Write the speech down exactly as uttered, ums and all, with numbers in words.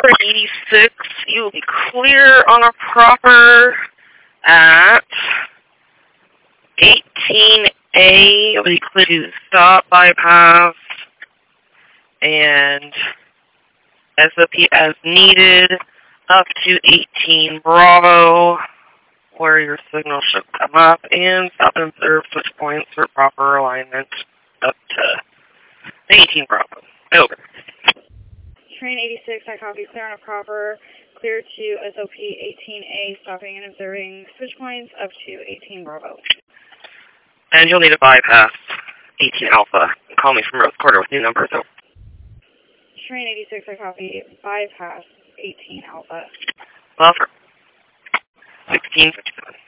eighty-six, you will be clear on a proper at eighteen A. You'll be clear to stop bypass and S O P as needed up to eighteen Bravo, where your signal should come up, and stop and observe switch points for proper alignment up to eighteen Bravo. Over. Train eighty-six, I copy, clear on a proper, clear to S O P eighteen A, stopping and observing switch points up to eighteen Bravo. And you'll need to bypass eighteen Alpha. Call me from Rose Quarter with new numbers. Over. Train eighty-six, I copy, bypass eighteen Alpha. Well, for sixteen fifty-seven.